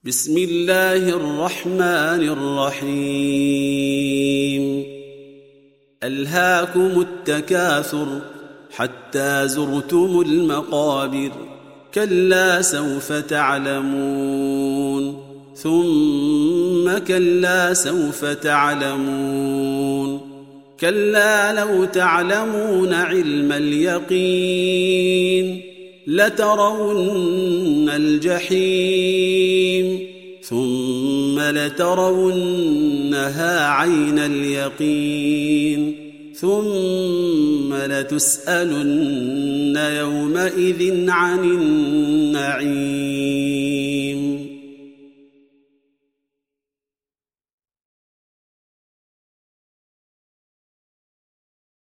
بسم الله الرحمن الرحيم ألهاكم التكاثر حتى زرتم المقابر كلا سوف تعلمون ثم كلا سوف تعلمون كلا لو تعلمون علم اليقين لترون الجحيم ثم لترونها عين اليقين ثم لتسألن يومئذ عن النعيم.